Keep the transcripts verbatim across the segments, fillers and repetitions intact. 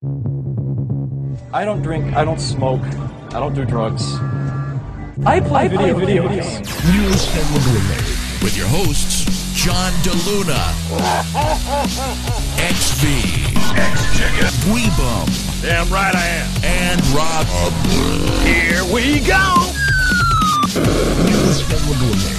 I don't drink, I don't smoke, I don't do drugs. I play, I video, play video, video games. News and Eliminated with your hosts, John DeLuna, X V, X-Chicken, Weebum, damn right I am, and Rob. Here we go! News and Eliminated.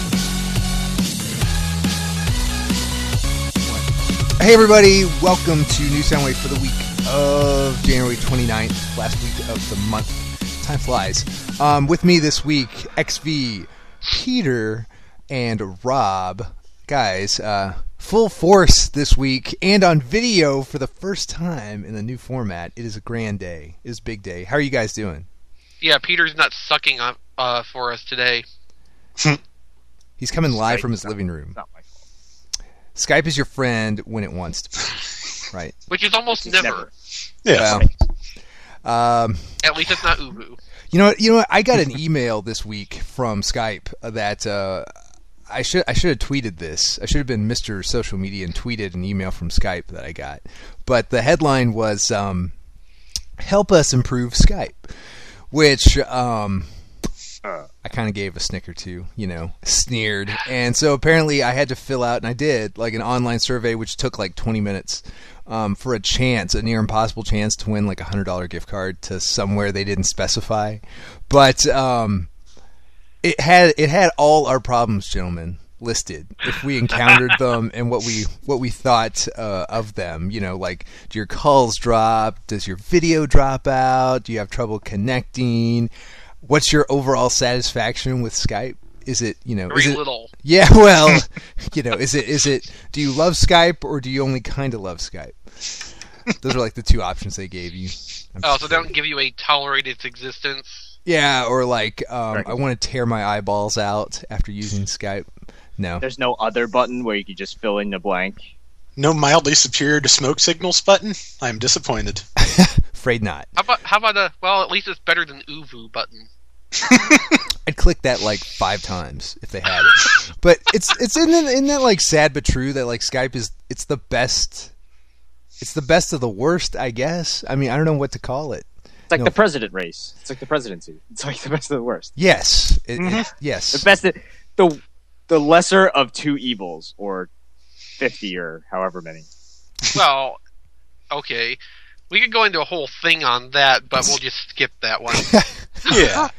Hey everybody, welcome to New Soundwave for the week of January twenty-ninth, last week of the month. Time flies. Um, with me this week, X V, Peter, and Rob. Guys, uh, full force this week, and on video for the first time in the new format. It is a grand day. It is a big day. How are you guys doing? Yeah, Peter's not sucking up uh, for us today. He's coming live from his living room. Skype is your friend when it wants to be, right? Which is almost never. never. Yeah. Well, um, At least it's not Uvu. You know what? You know what? I got an email this week from Skype that uh, I should I should have tweeted this. I should have been Mister Social Media and tweeted an email from Skype that I got. But the headline was um, "Help us improve Skype," which. Um, I kind of gave a snicker to, you know, sneered. And so apparently I had to fill out, and I did, like an online survey, which took like twenty minutes um, for a chance, a near impossible chance to win like a one hundred dollars gift card to somewhere they didn't specify. But um, it had it had all our problems, gentlemen, listed if we encountered them and what we what we thought uh, of them. You know, like, do your calls drop? Does your video drop out? Do you have trouble connecting? What's your overall satisfaction with Skype? Is it, you know, Very is it, little. Yeah, well, you know, is it, is it, do you love Skype or do you only kind of love Skype? Those are like the two options they gave you. I'm oh, so they don't give you a tolerate its existence? Yeah, or like, um, right. I want to tear my eyeballs out after using Skype. No. There's no other button where you can just fill in the blank. No mildly superior to smoke signals button? I am disappointed. Afraid not. How about, how about a, well, at least it's better than Uvu button. I'd click that like five times if they had it. But it's it's in that, in that like sad but true that like Skype is, it's the best, it's the best of the worst, I guess. I mean, I don't know what to call it. It's like no. the president race. It's like the presidency. It's like the best of the worst. Yes. It, mm-hmm. it, yes. The best, of, the the lesser of two evils, or fifty or however many. Well, okay. We could go into a whole thing on that, but we'll just skip that one. Yeah.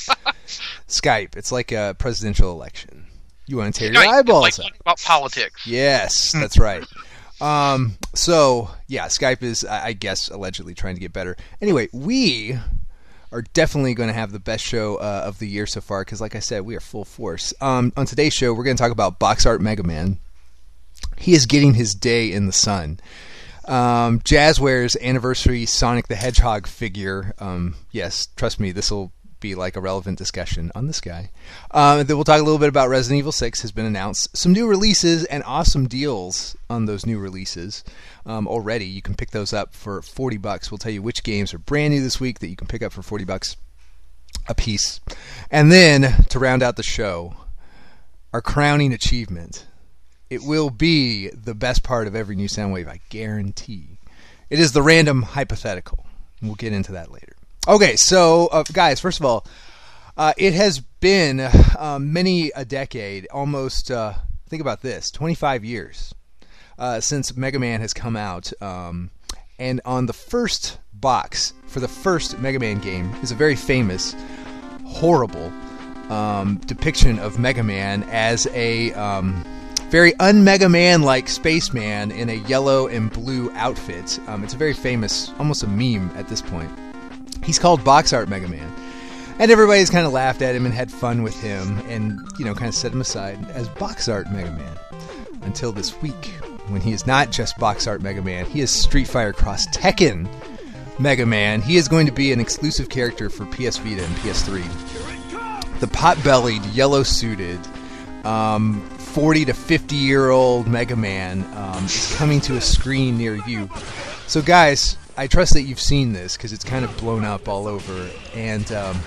Skype, it's like a presidential election. You want to tear Skype, your eyeballs it's like out. About politics. Yes, that's right. Um, so, yeah, Skype is, I guess, allegedly trying to get better. Anyway, we are definitely going to have the best show uh, of the year so far, because like I said, we are full force. Um, on today's show, we're going to talk about Box Art Mega Man. He is getting his day in the sun. Um, Jazzware's anniversary Sonic the Hedgehog figure. Um, yes, trust me, this will be like a relevant discussion on this guy. Um, then we'll talk a little bit about Resident Evil six has been announced. Some new releases and awesome deals on those new releases um, already. You can pick those up for forty bucks. We'll tell you which games are brand new this week that you can pick up for forty bucks a piece. And then, to round out the show, our crowning achievement. It will be the best part of every new Soundwave, I guarantee. It is the random hypothetical. We'll get into that later. Okay, so, uh, guys, first of all, uh, it has been uh, many a decade, almost, uh, think about this, twenty-five years uh, since Mega Man has come out. Um, and on the first box for the first Mega Man game is a very famous, horrible um, depiction of Mega Man as a... Um, very un-Mega Man-like spaceman in a yellow and blue outfit. Um, it's a very famous, almost a meme at this point. He's called Box Art Mega Man. And everybody's kind of laughed at him and had fun with him and, you know, kind of set him aside as Box Art Mega Man. Until this week, when he is not just Box Art Mega Man, he is Street Fighter Cross Tekken Mega Man. He is going to be an exclusive character for P S Vita and P S three. The pot-bellied, yellow-suited, um... forty to fifty year old Mega Man um, is coming to a screen near you. So guys, I trust that you've seen this because it's kind of blown up all over. And um,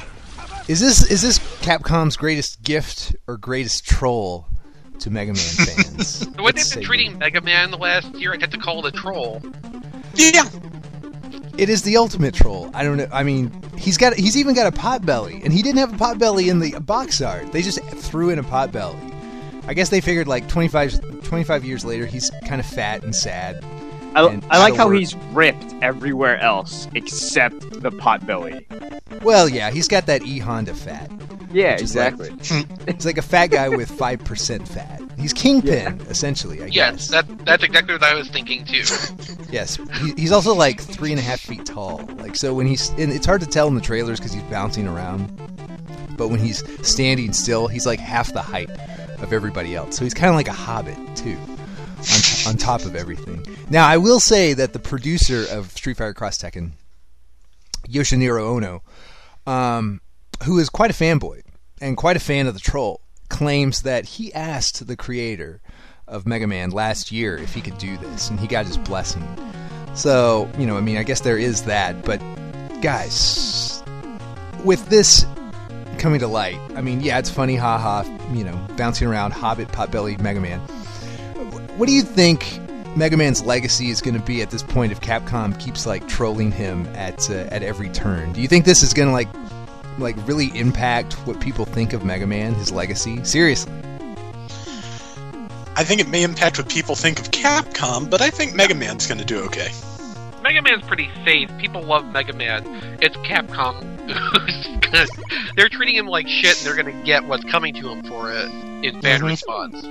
is this is this Capcom's greatest gift or greatest troll to Mega Man fans? The way they've been treating Mega Man the last year, I'd have to call it a troll. Yeah. It is the ultimate troll. I don't know. I mean, he's got he's even got a pot belly, and he didn't have a pot belly in the box art. They just threw in a pot belly. I guess they figured like twenty-five, twenty-five years later, he's kind of fat and sad. I, and I like out of how work. he's ripped everywhere else except the pot belly. Well, yeah, he's got that E Honda fat. Yeah, which is like- exactly. He's like a fat guy with five percent fat. He's Kingpin, essentially, I Yes, guess. that that's exactly what I was thinking too. Yes, he, he's also like three and a half feet tall. Like so, when he's and it's hard to tell in the trailers because he's bouncing around. But when he's standing still, he's like half the height of everybody else. So he's kind of like a hobbit too, on, on top of everything. Now, I will say that the producer of Street Fighter Cross Tekken, Yoshiniro Ono, um, who is quite a fanboy and quite a fan of the troll, claims that he asked the creator of Mega Man last year if he could do this, and he got his blessing. So, you know, I mean, I guess there is that, but guys, with this coming to light, I mean, yeah, it's funny, haha, you know, bouncing around, Hobbit, Potbelly, Mega Man. What do you think Mega Man's legacy is going to be at this point if Capcom keeps, like, trolling him at uh, at every turn? Do you think this is going to, like, like really impact what people think of Mega Man, his legacy? Seriously. I think it may impact what people think of Capcom, but I think Mega Man's going to do okay. Mega Man's pretty safe. People love Mega Man. It's Capcom who's gonna, they're treating him like shit, and they're gonna get what's coming to him for it in bad Mhm. response.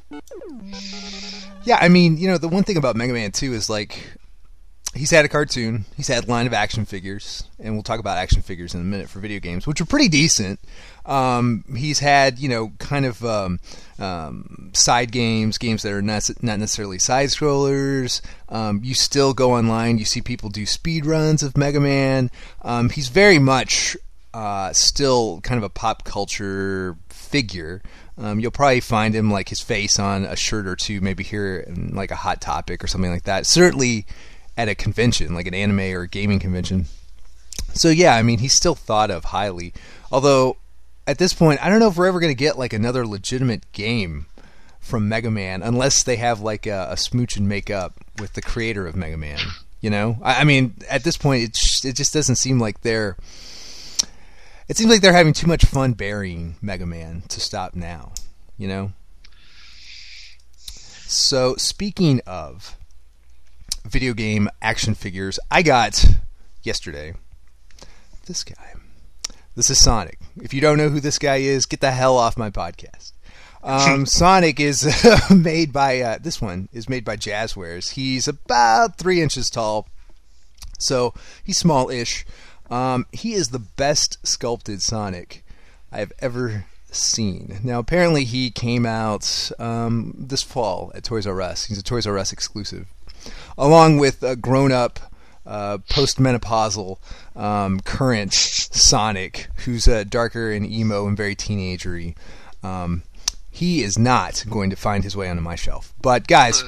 Yeah, I mean, you know, the one thing about Mega Man two is, like, he's had a cartoon, he's had a line of action figures, and we'll talk about action figures in a minute for video games, which are pretty decent. Um, he's had, you know, kind of um, um, side games, games that are not, not necessarily side-scrollers. Um, you still go online, you see people do speed runs of Mega Man. Um, he's very much uh, still kind of a pop culture figure. Um, you'll probably find him, like, his face on a shirt or two, maybe here in, like, a Hot Topic or something like that. Certainly at a convention, like an anime or a gaming convention. So, yeah, I mean, he's still thought of highly. Although, at this point, I don't know if we're ever going to get, like, another legitimate game from Mega Man, unless they have, like, a, a smooch and make up with the creator of Mega Man. You know? I, I mean, at this point, it, sh- it just doesn't seem like they're... It seems like they're having too much fun burying Mega Man to stop now, you know? So, speaking of video game action figures, I got, yesterday, this guy. This is Sonic. If you don't know who this guy is, get the hell off my podcast. Um, Sonic is made by, uh, this one is made by Jazzwares. He's about three inches tall, so he's small-ish. Um, he is the best sculpted Sonic I have ever seen. Now, apparently he came out um, this fall at Toys R Us. He's a Toys R Us exclusive. Along with a grown-up, uh, post-menopausal, um, current Sonic, who's uh, darker and emo and very teenagery. Um, he is not going to find his way onto my shelf. But, guys...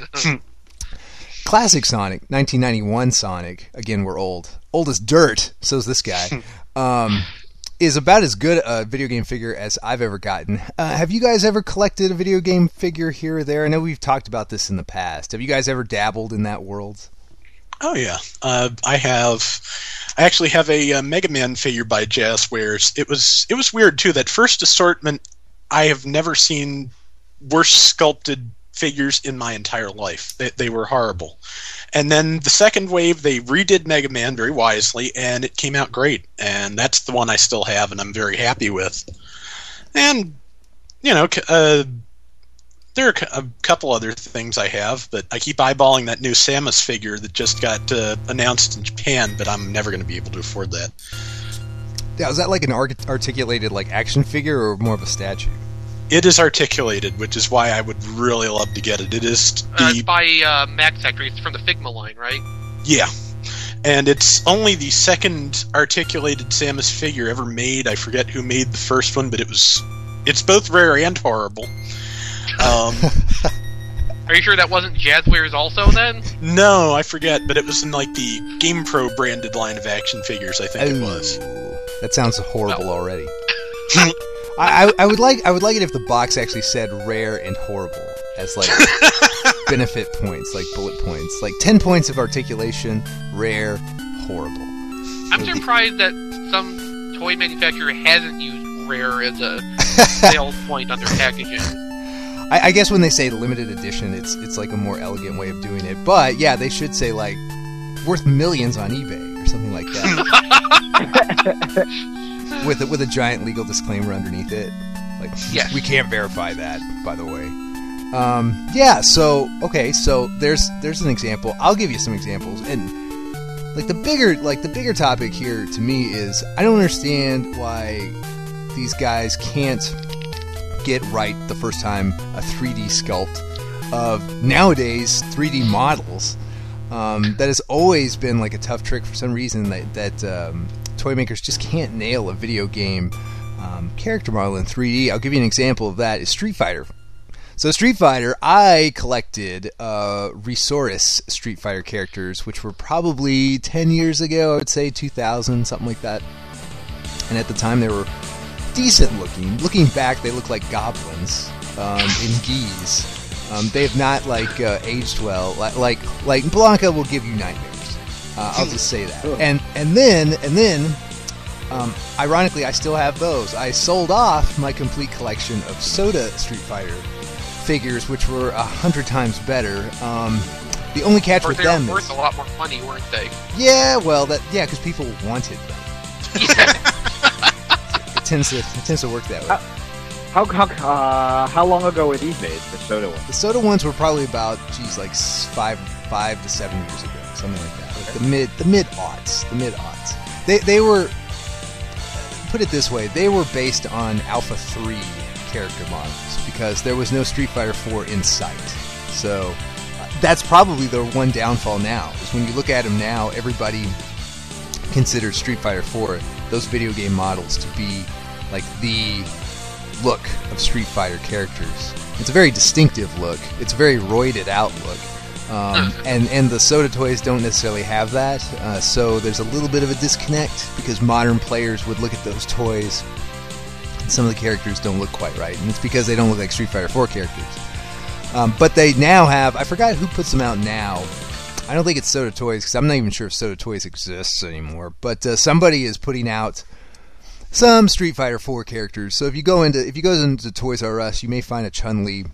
Classic Sonic, nineteen ninety-one Sonic, again, we're old. Old as dirt, so's this guy, um, is about as good a video game figure as I've ever gotten. Uh, have you guys ever collected a video game figure here or there? I know we've talked about this in the past. Have you guys ever dabbled in that world? Oh yeah, uh, I have. I actually have a uh, Mega Man figure by Jazzwares. It was it was weird too. That first assortment, I have never seen worse sculpted figures in my entire life. They, they were horrible. And then the second wave, they redid Mega Man very wisely, and it came out great. And that's the one I still have, and I'm very happy with. And, you know, uh, there are a couple other things I have, but I keep eyeballing that new Samus figure that just got uh, announced in Japan, but I'm never going to be able to afford that. Yeah, is that like an art- articulated like action figure or more of a statue? It is articulated, which is why I would really love to get it. It is the... Uh, it's by uh, Max Factory. It's from the Figma line, right? Yeah. And it's only the second articulated Samus figure ever made. I forget who made the first one, but it was... It's both rare and horrible. Um, Are you sure that wasn't Jazzwares also, then? no, I forget, but it was in like the GamePro branded line of action figures, I think it was. That sounds horrible already. I, I, I would like I would like it if the box actually said rare and horrible as like benefit points, like bullet points, like ten points of articulation, rare, horrible. I'm surprised that some toy manufacturer hasn't used rare as a sales point on their packaging. I, I guess when they say limited edition, it's it's like a more elegant way of doing it. But yeah, they should say like worth millions on eBay or something like that. with a, with a giant legal disclaimer underneath it. Like, yes. We can't verify that, by the way. Um, yeah, so okay, so there's there's an example. I'll give you some examples, and like the bigger like the bigger topic here to me is I don't understand why these guys can't get right the first time a three D sculpt of nowadays three D models. Um, that has always been like a tough trick for some reason that that um, toy makers just can't nail a video game um, character model in three D. I'll give you an example of that is Street Fighter. So Street Fighter, I collected uh, Resource Street Fighter characters, which were probably ten years ago, I would say two thousand, something like that. And at the time they were decent looking. Looking back, they look like goblins um, in geese. Um, they have not like uh, aged well. Like, like like Blanca will give you nightmares. Uh, I'll just say that. And and then and then, um, ironically, I still have those. I sold off my complete collection of Soda Street Fighter figures, which were a hundred times better. Um, the only catch or with they them were worth is a lot more money, weren't they? yeah, well, that yeah, because people wanted them. it tends to it tends to work that way. How how uh, how long ago were these made? The soda ones. The soda ones were probably about, geez, like s- five, five to seven years ago, something like that. Like the mid, the mid aughts, the mid aughts. They they were, put it this way, they were based on Alpha three character models because there was no Street Fighter four in sight. So uh, that's probably the one downfall now. Is when you look at them now, everybody considers Street Fighter four, those video game models, to be like the look of Street Fighter characters. It's a very distinctive look. It's a very roided out look. Um, and, and the Soda toys don't necessarily have that. Uh, so there's a little bit of a disconnect because modern players would look at those toys and some of the characters don't look quite right. And it's because they don't look like Street Fighter four characters. Um, but they now have, I forgot who puts them out now. I don't think it's Soda Toys because I'm not even sure if Soda Toys exists anymore. But uh, somebody is putting out some Street Fighter four characters. So if you go into if you go into Toys R Us, you may find a Chun-Li,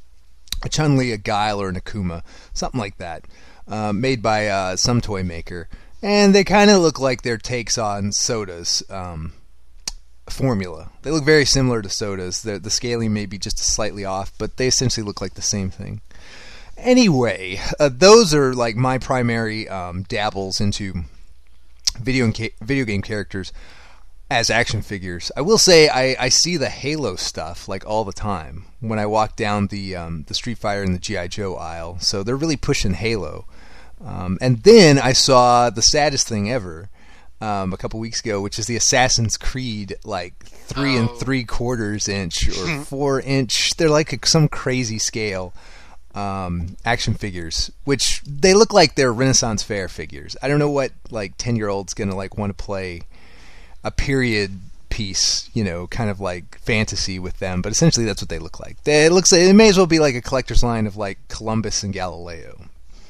a Chun-Li, a Guile, or an Akuma, something like that, uh, made by uh, some toy maker, and they kind of look like their takes on Soda's um, formula. They look very similar to Soda's. The the scaling may be just slightly off, but they essentially look like the same thing. Anyway, uh, those are like my primary um, dabbles into video and ca- video game characters as action figures. I will say I, I see the Halo stuff like all the time when I walk down the um, the Street Fighter and the G I. Joe aisle. So they're really pushing Halo. Um, and then I saw the saddest thing ever um, a couple weeks ago, which is the Assassin's Creed like three Oh. and three quarters inch or four inch. They're like a, some crazy scale um, action figures, which they look like they're Renaissance Fair figures. I don't know what like ten year old's gonna like want to play a period piece, you know, kind of like fantasy with them, but essentially that's what they look like. They, it looks like, it may as well be like a collector's line of like Columbus and Galileo.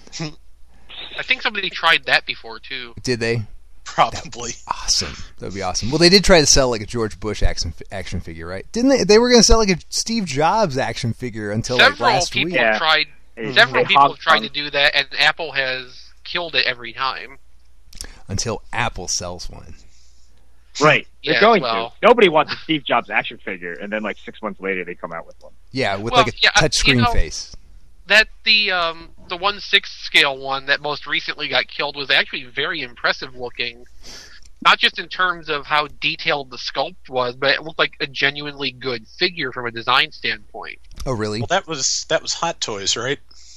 I think somebody tried that before too. Did they? Probably. Awesome. That would be awesome. Well, they did try to sell like a George Bush action action figure, right? Didn't they? They were going to sell like a Steve Jobs action figure until like Several last people week. Yeah. tried. Hey, Several hey, people Hong have tried Kong. to do that, and Apple has killed it every time. Until Apple sells one. Right. They're Yeah, going well- to. Nobody wants a Steve Jobs action figure, and then like six months later they come out with one. Yeah, with Well, like a yeah, I- touchscreen you know- face. That the um the one sixth scale one that most recently got killed was actually very impressive looking. Not just in terms of how detailed the sculpt was, but it looked like a genuinely good figure from a design standpoint. Oh, really? Well, that was that was Hot Toys, right?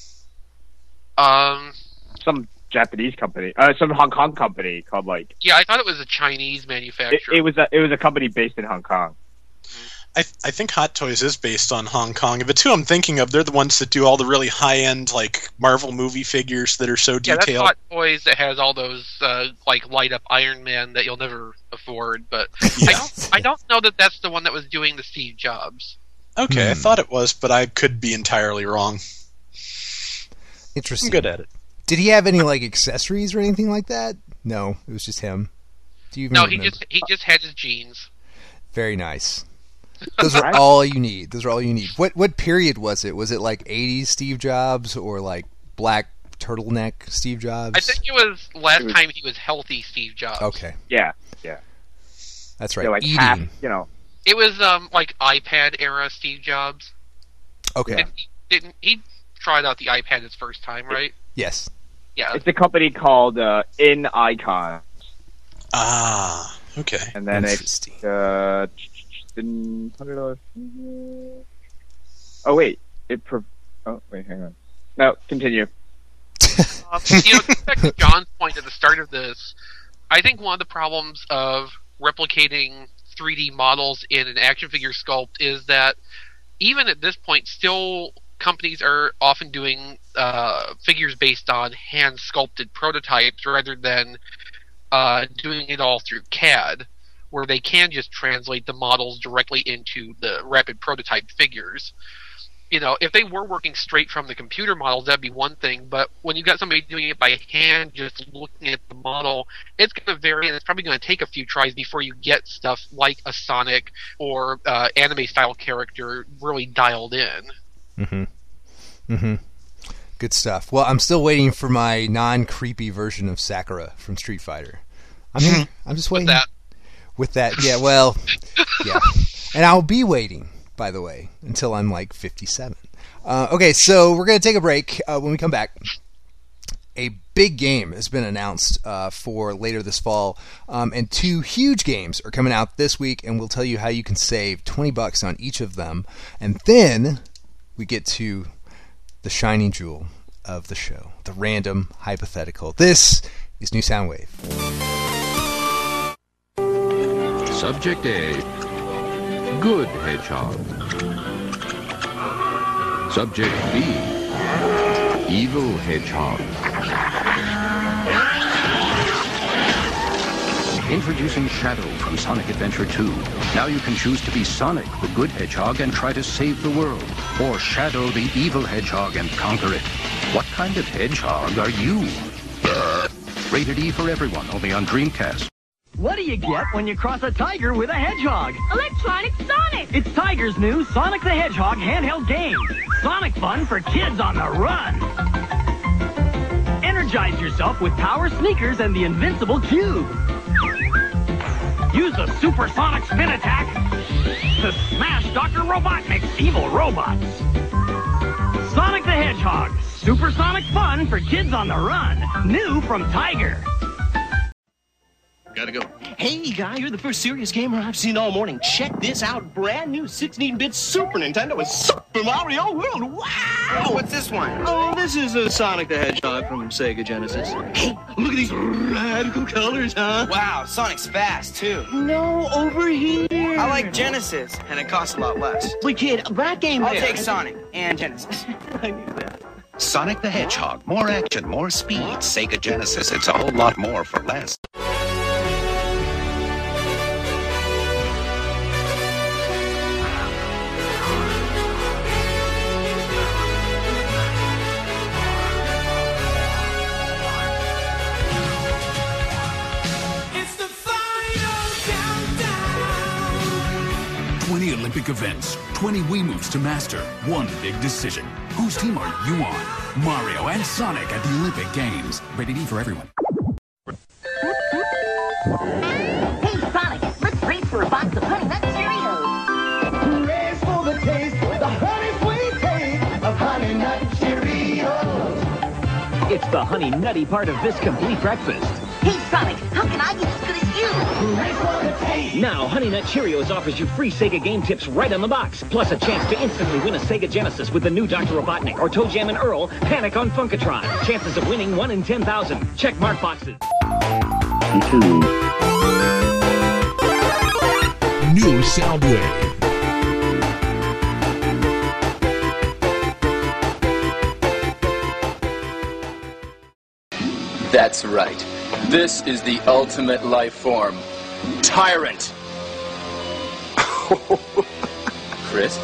Um, Some Japanese company, uh, some Hong Kong company called like yeah, I thought it was a Chinese it, manufacturer. it was a it was a company based in Hong Kong. I th- I think Hot Toys is based on Hong Kong. If it's who I'm thinking of, they're the ones that do all the really high end like Marvel movie figures that are so yeah, that's detailed. Hot Toys that has all those uh, like light up Iron Man that you'll never afford. But I Yeah. don't, I don't know that that's the one that was doing the Steve Jobs. Okay, I Hmm. thought it was, but I could be entirely wrong. Interesting. I'm good at it. Did he have any like accessories or anything like that? No, it was just him. Do you even No, remember? he just he just had his genes. Very nice. Those are all you need. Those are all you need. What what period was it? Was it like eighties Steve Jobs or like black turtleneck Steve Jobs? I think it was last It was- time he was healthy Steve Jobs. Okay, Yeah, yeah. that's right. Yeah, like Eating. half, you know. It was um like iPad era Steve Jobs. Okay. Didn't he, didn't he tried out the iPad his first time, right? Yes. Yeah. It's a company called uh, In Icon, Ah, okay. and then it's Interesting. uh, one hundred dollars. Oh wait, it. Pro- oh wait, hang on. No, continue. Um, you know, back to John's point at the start of this, I think one of the problems of replicating three D models in an action figure sculpt is that even at this point, still companies are often doing uh, figures based on hand sculpted prototypes rather than uh, doing it all through C A D, where they can just translate the models directly into the rapid prototype figures. You know, if they were working straight from the computer models, that'd be one thing. But when you've got somebody doing it by hand, just looking at the model, it's going to vary, and it's probably going to take a few tries before you get stuff like a Sonic or uh, anime-style character really dialed in. Mm-hmm. Mm-hmm. Good stuff. Well, I'm still waiting for my non-creepy version of Sakura from Street Fighter. I'm here. I'm just waiting. That With that, yeah, well, yeah. And I'll be waiting, by the way, until I'm like fifty-seven. Uh, okay, so we're going to take a break. Uh, when we come back, a big game has been announced uh, for later this fall, um, and two huge games are coming out this week, and we'll tell you how you can save twenty bucks on each of them. And then we get to the shining jewel of the show, the random hypothetical. This is New Soundwave. Subject A, good hedgehog. Subject B, evil hedgehog. Introducing Shadow from Sonic Adventure two. Now you can choose to be Sonic, the good hedgehog, and try to save the world. Or Shadow, the evil hedgehog, and conquer it. What kind of hedgehog are you? Rated E for everyone, only on Dreamcast. What do you get when you cross a tiger with a hedgehog? Electronic Sonic! It's Tiger's new Sonic the Hedgehog handheld game. Sonic fun for kids on the run. Energize yourself with power sneakers and the invincible cube. Use the supersonic spin attack to smash Doctor Robotnik's evil robots. Sonic the Hedgehog. Supersonic fun for kids on the run. New from Tiger. Gotta go. Hey, guy, you're the first serious gamer I've seen all morning. Check this out. Brand new sixteen-bit Super Nintendo with Super Mario World. Wow! What's this one? Oh, this is a Sonic the Hedgehog from Sega Genesis. Hey, look at these radical colors, huh? Wow, Sonic's fast, too. No, over here. I like Genesis, and it costs a lot less. Wait, kid, that game I'll there. take Sonic and Genesis. I knew that. Sonic the Hedgehog. More action, more speed. Sega Genesis. It's a whole lot more for less. twenty Olympic events, twenty Wii moves to master, one big decision. Whose team are you on? Mario and Sonic at the Olympic Games. Rated E for everyone. Hey, Sonic, let's race for a box of Honey Nut Cheerios. Race for the taste, the honey sweet taste of Honey Nut Cheerios. It's the honey nutty part of this complete breakfast. Hey, Sonic, how can I get as good as you? Race for the taste. Now, Honey Nut Cheerios offers you free Sega game tips right on the box, plus a chance to instantly win a Sega Genesis with the new Doctor Robotnik or Toe Jam and Earl Panic on Funkatron. Chances of winning one in ten thousand. Check mark boxes. New Soundwave. That's right. This is the ultimate life form. Tyrant! Chris?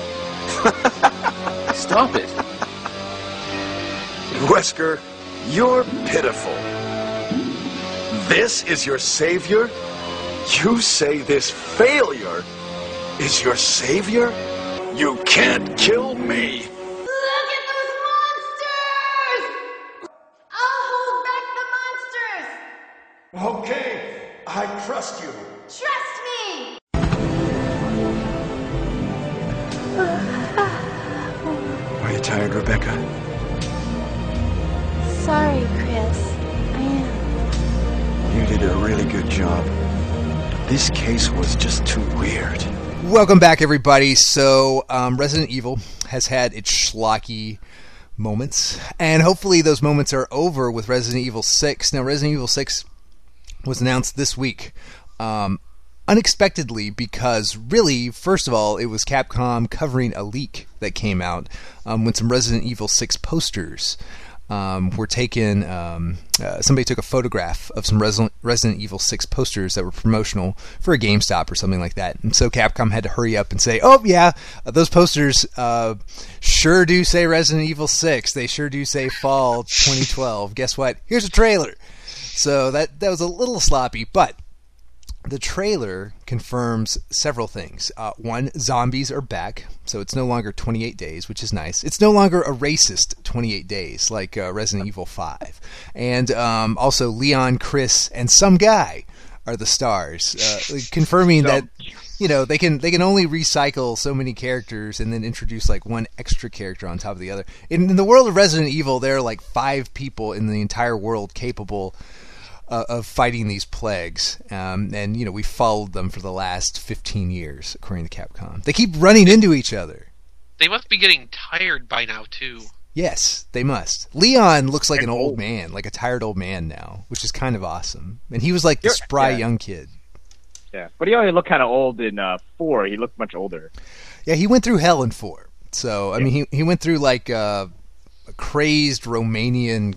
Stop it. Wesker, you're pitiful. This is your savior? You say this failure is your savior? You can't kill me! Look at those monsters! I'll hold back the monsters! Okay, I trust you. Trust me! Are you tired, Rebecca? Sorry, Chris. I am. You did a really good job. This case was just too weird. Welcome back, everybody. So, um, Resident Evil has had its schlocky moments, and hopefully those moments are over with Resident Evil six. Now, Resident Evil six was announced this week, um, unexpectedly, because really, first of all, it was Capcom covering a leak that came out um, when some Resident Evil six posters Um, were taken, um, uh, somebody took a photograph of some Resident, Resident Evil six posters that were promotional for a GameStop or something like that. And so Capcom had to hurry up and say, oh yeah, uh, those posters uh, sure do say Resident Evil six. They sure do say fall twenty twelve. Guess what? Here's a trailer. So that, that was a little sloppy, but the trailer confirms several things. Uh, one, zombies are back, so it's no longer twenty-eight days, which is nice. It's no longer a racist twenty-eight days like uh, Resident Evil five. And um, also, Leon, Chris, and some guy are the stars, uh, confirming that you know they can they can only recycle so many characters and then introduce like one extra character on top of the other. In, in the world of Resident Evil, there are like five people in the entire world capable Uh, of fighting these plagues, um, and you know we followed them for the last fifteen years, according to Capcom. They keep running into each other. They must be getting tired by now too. Yes, they must. Leon looks like an old man, like a tired old man now, which is kind of awesome. And he was like the You're, spry yeah. young kid. Yeah, but he already looked kind of old in uh, four. He looked much older. Yeah, he went through hell in four. So I yeah. mean, he he went through like uh, a crazed Romanian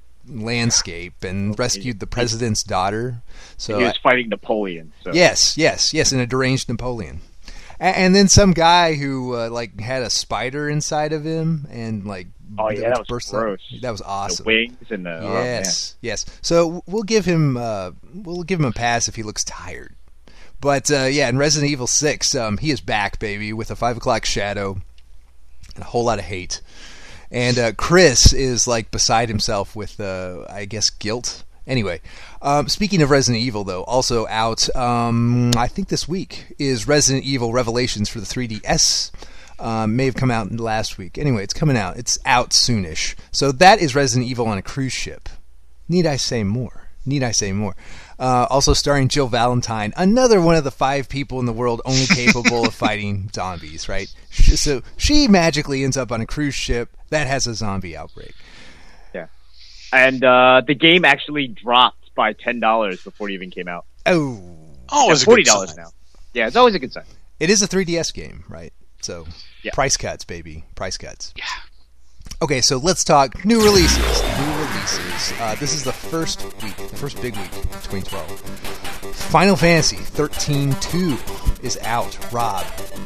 landscape and rescued the president's daughter. So he was fighting Napoleon. So. Yes, yes, yes, and a deranged Napoleon. And, and then some guy who uh, like had a spider inside of him and like oh yeah, that was burst gross. Up. That was awesome. The wings and the yes, oh, yes. So we'll give him uh, we'll give him a pass if he looks tired. But uh, yeah, in Resident Evil six, um, he is back, baby, with a five o'clock shadow and a whole lot of hate. And uh, Chris is like beside himself with, uh, I guess, guilt. Anyway, um, speaking of Resident Evil, though, also out, um, I think this week, is Resident Evil Revelations for the three D S. Um, may have come out last week. Anyway, it's coming out. It's out soonish. So that is Resident Evil on a cruise ship. Need I say more? Need I say more? Uh, also starring Jill Valentine, another one of the five people in the world only capable of fighting zombies, right? So she magically ends up on a cruise ship that has a zombie outbreak. Yeah. And uh, the game actually dropped by ten dollars before it even came out. Oh. Oh, it's forty dollars now. Yeah, it's always a good sign. It is a three D S game, right? So, yeah. Price cuts, baby. Price cuts. Yeah. Okay, so let's talk new releases. New releases. Uh, this is the first week, the first big week of twenty twelve. Final Fantasy thirteen two is out. Rob,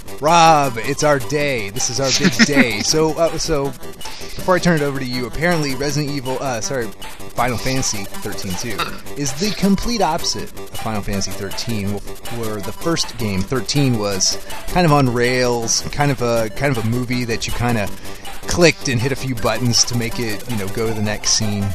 Rob, it's our day. This is our big day. So, uh, so before I turn it over to you, apparently Resident Evil, uh, sorry, Final Fantasy thirteen two is the complete opposite of Final Fantasy thirteen, where the first game thirteen was kind of on rails, kind of a kind of a movie that you kind of clicked and hit a few buttons to make it, you know, go to the next scene.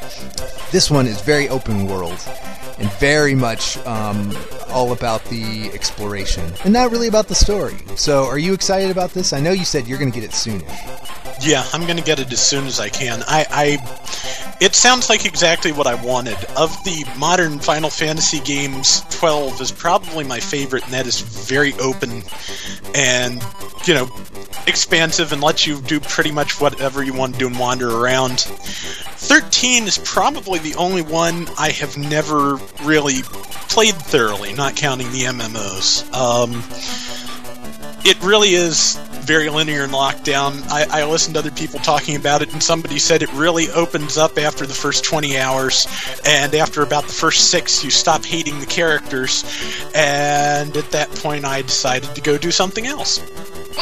This one is very open world and very much um, all about the exploration and not really about the story. So are you excited about this? I know you said you're going to get it soonish. Yeah, I'm going to get it as soon as I can. I, I, it sounds like exactly what I wanted. Of the modern Final Fantasy games, twelve is probably my favorite, and that is very open and, you know, expansive and lets you do pretty much whatever you want to do and wander around. thirteen is probably the only one I have never really played thoroughly, not counting the M M Os. Um, it really is very linear and locked down. I, I listened to other people talking about it, and somebody said it really opens up after the first twenty hours, and after about the first six, you stop hating the characters, and at that point, I decided to go do something else.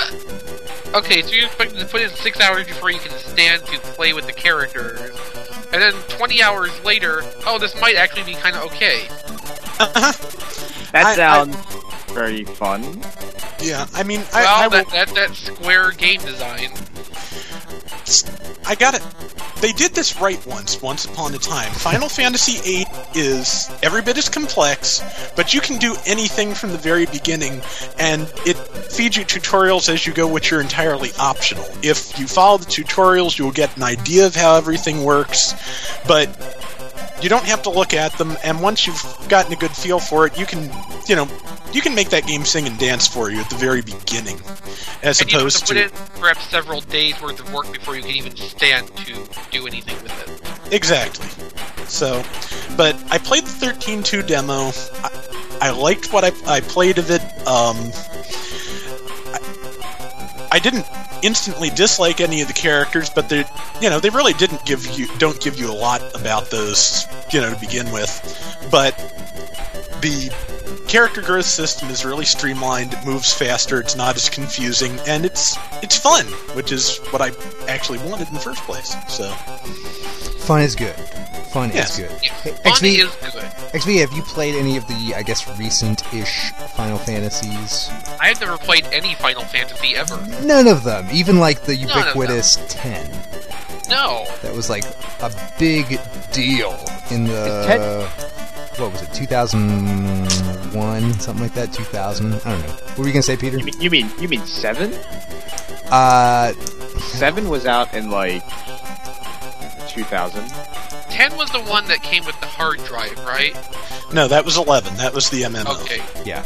What? Okay, so you're expecting to put in six hours before you can stand to play with the characters, and then twenty hours later, oh, this might actually be kind of okay. That I- sounds very fun. Yeah, I mean, I, well, I that, will, that that Square game design. I got it. They did this right once, once upon a time. Final Fantasy eight is every bit as complex, but you can do anything from the very beginning, and it feeds you tutorials as you go, which are entirely optional. If you follow the tutorials, you'll get an idea of how everything works, but you don't have to look at them, and once you've gotten a good feel for it, you can, you know, you can make that game sing and dance for you at the very beginning, as and opposed you have to to... put in perhaps several days worth of work before you can even stand to do anything with it. Exactly. So, but I played the thirteen two demo. I, I liked what I, I played of it. Um, I, I didn't instantly dislike any of the characters, but they, you know, they really didn't give you don't give you a lot about those, you know, to begin with. But the character growth system is really streamlined. It moves faster. It's not as confusing, and it's it's fun, which is what I actually wanted in the first place. So, fun is good. Fun Yes. is good. Yeah, Hey, fun X V, is good. X V, have you played any of the, I guess, recent-ish Final Fantasies? I have never played any Final Fantasy ever. None of them. Even like the None of them. ubiquitous ten. No. That was like a big deal in the... What was it, two thousand one? Something like that? two thousand? I don't know. What were you going to say, Peter? You mean you mean you mean seven? Uh, Seven was out in like two thousand. ten was the one that came with the hard drive, right? no, that was eleven. That was the M M O. Okay. yeah.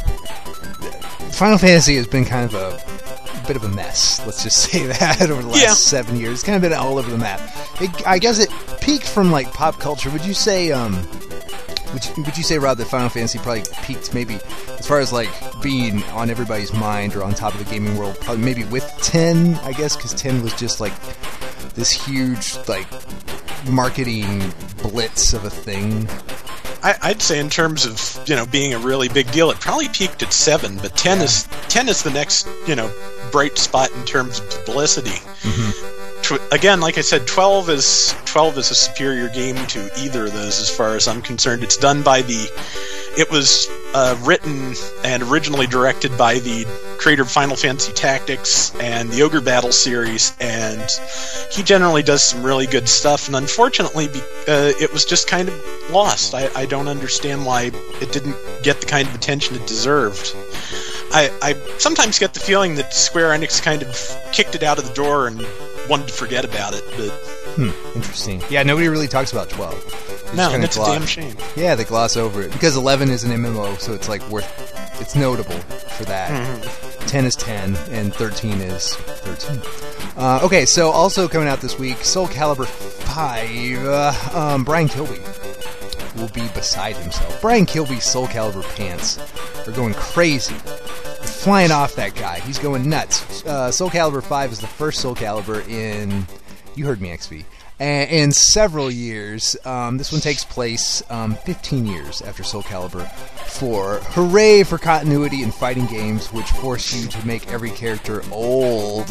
Final Fantasy has been kind of a bit of a mess. Let's just say that over the last Yeah. seven years. It's kind of been all over the map. It, I guess it peaked from like pop culture. Would you say, um, would you, would you say, Rob, that Final Fantasy probably peaked maybe as far as like being on everybody's mind or on top of the gaming world, probably maybe with ten, I guess, because ten was just like this huge like marketing blitz of a thing. I, I'd say in terms of, you know, being a really big deal, it probably peaked at seven, but ten Yeah. is ten is the next, you know, bright spot in terms of publicity. Mm-hmm. Tw- again, like I said, twelve is twelve is a superior game to either of those, as far as I'm concerned. It's done by the. It was uh, written and originally directed by the creator of Final Fantasy Tactics and the Ogre Battle series, and he generally does some really good stuff. And unfortunately, be, uh, it was just kind of lost. I, I don't understand why it didn't get the kind of attention it deserved. I, I sometimes get the feeling that Square Enix kind of kicked it out of the door and wanted to forget about it, but Hmm, interesting. Yeah, nobody really talks about twelve. They no, just kinda that's a gloss- damn shame. Yeah, they gloss over it because eleven is an M M O, so it's like worth. It's notable for that. Mhm. ten is ten, and thirteen is thirteen. Uh, okay, so also coming out this week, Soul Calibur five. Uh, um, Brian Kilby will be beside himself. Brian Kilby's Soul Calibur pants are going crazy. They're flying off that guy. He's going nuts. Uh, Soul Calibur five is the first Soul Calibur in. You heard me, X V. And in several years, um, this one takes place um, fifteen years after Soul Calibur four. Hooray for continuity in fighting games, which force you to make every character old,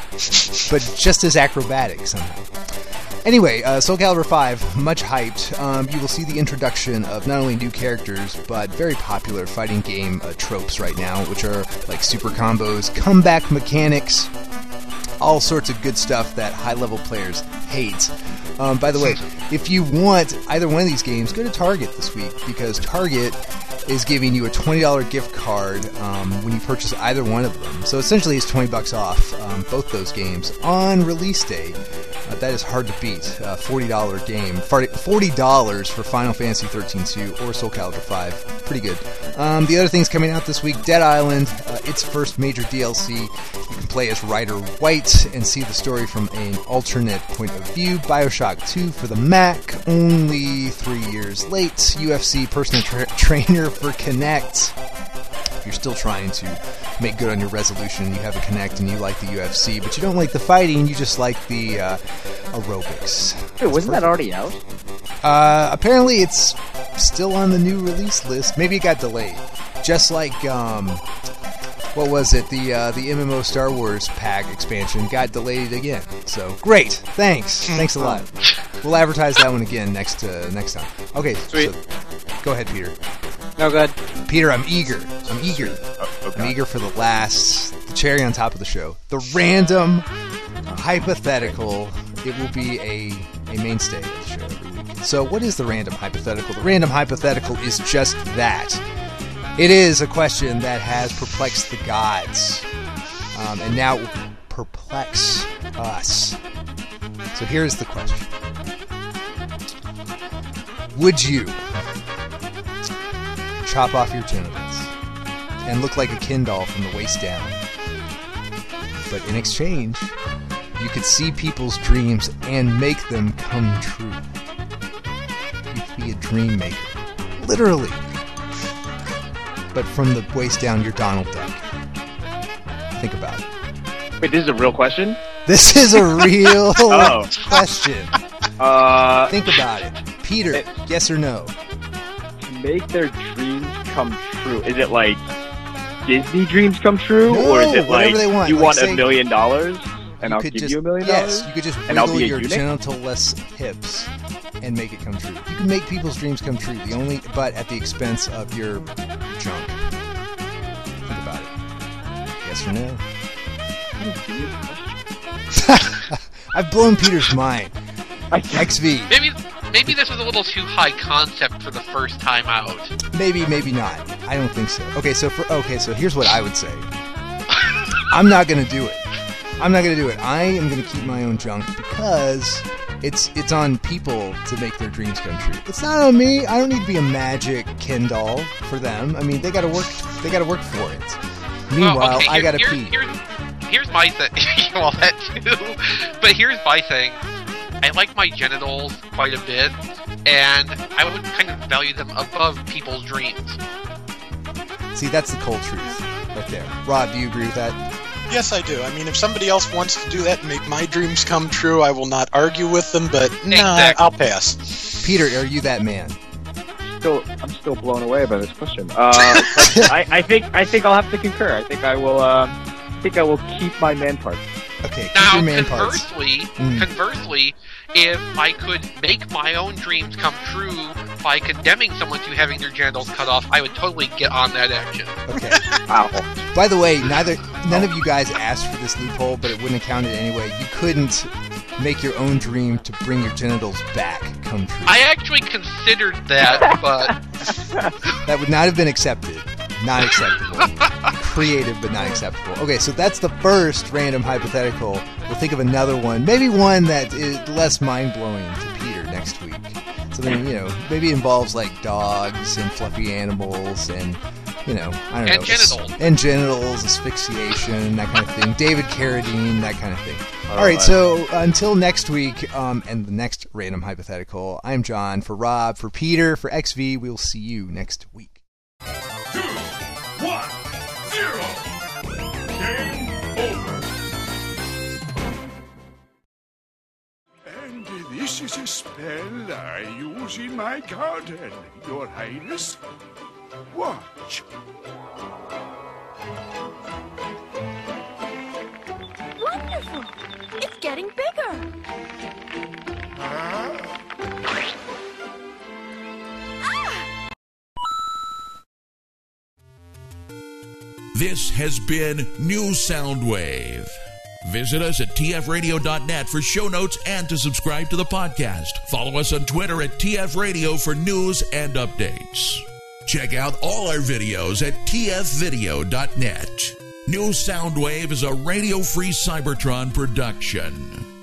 but just as acrobatic somehow. Anyway, uh, Soul Calibur five, much hyped. Um, you will see the introduction of not only new characters, but very popular fighting game uh, tropes right now, which are like super combos, comeback mechanics, all sorts of good stuff that high-level players hate. Um, by the way, if you want either one of these games, go to Target this week, because Target is giving you a twenty dollars gift card um, when you purchase either one of them. So essentially it's twenty bucks off um, both those games on release day. Uh, that is hard to beat. Uh, forty dollars game. forty dollars for Final Fantasy thirteen two or Soul Calibur five. Pretty good. Um, the other things coming out this week, Dead Island, uh, its first major D L C. You can play as Ryder White and see the story from an alternate point of view. Bioshock two for the Mac, only three years late. U F C personal tra- trainer for Kinect. If you're still trying to make good on your resolution, you have a Kinect and you like the U F C, but you don't like the fighting, you just like the uh, aerobics. Wait, wasn't that already out? Uh, apparently it's still on the new release list. Maybe it got delayed. Just like, um, what was it? The uh, the M M O Star Wars pack expansion got delayed again. So, great. Thanks. Thanks a lot. We'll advertise that one again next uh, next time. Okay, Sweet. So, go ahead, Peter. No, go ahead. Peter, I'm eager. I'm eager. Oh, okay. I'm eager for the last, the cherry on top of the show. The random hypothetical. It will be a, a mainstay of the show every week. So what is the random hypothetical? The random hypothetical is just that. It is a question that has perplexed the gods. Um, and now it will perplex us. So here's the question. Would you chop off your genitals and look like a Ken doll from the waist down, but in exchange, you could see people's dreams and make them come true? You could be a dream maker. Literally. But from the waist down, you're Donald Duck. Think about it. Wait, this is a real question? This is a real oh. question. Uh, Think about it. Peter, it, yes or no? To make their dreams come true. Is it like Disney dreams come true? No, or is it like they want. you like want say, a million dollars and I'll give just, you a million yes, dollars? Yes, you could just and I'll wiggle be a your eunuch? genital-less hips and make it come true. You can make people's dreams come true, the only, but at the expense of your junk. Think about it. Yes or no? I've blown Peter's mind. X V. Maybe maybe this was a little too high concept for the first time out. Maybe, maybe not. I don't think so. Okay, so for okay, so here's what I would say. I'm not gonna do it. I'm not gonna do it. I am gonna keep my own junk because it's it's on people to make their dreams come true. It's not on me. I don't need to be a magic Ken doll for them. I mean, they gotta work. They gotta work for it. Meanwhile, well, okay, I gotta here, pee. Here's, here's my thing. Well, that too. But here's my thing. I like my genitals quite a bit, and I would kind of value them above people's dreams. See, that's the cold truth right there. Rob, do you agree with that? Yes, I do. I mean, if somebody else wants to do that and make my dreams come true, I will not argue with them, but nah, exactly. I'll pass. Peter, are you that man? Still, I'm still blown away by this question. Uh, I, I think I think I'll have to concur. I think I will. Uh, I think I will keep my man part. Okay, keep now, your man conversely, parts. Mm. conversely, if I could make my own dreams come true by condemning someone to having their genitals cut off, I would totally get on that action. Okay. Wow. By the way, neither none of you guys asked for this loophole, but it wouldn't have counted anyway. You couldn't make your own dream to bring your genitals back come true. I actually considered that, but that would not have been accepted. Not acceptable. Creative, but not acceptable. Okay, so that's the first random hypothetical. We'll think of another one. Maybe one that is less mind-blowing to Peter next week. So then, you know, maybe it involves, like, dogs and fluffy animals and, you know, I don't and know. genitals. And genitals, asphyxiation, that kind of thing. David Carradine, that kind of thing. All All right, right. so uh, until next week, um, and the next random hypothetical, I'm John. For Rob, for Peter, for X V, we will see you next week. Two, one, zero. Game over. And this is a spell I use in my garden, Your Highness. Watch. Wonderful! It's getting bigger! Huh? This has been New Soundwave. Visit us at T F radio dot net for show notes and to subscribe to the podcast. Follow us on Twitter at T F Radio for news and updates. Check out all our videos at T F video dot net. New Soundwave is a Radio Free Cybertron production.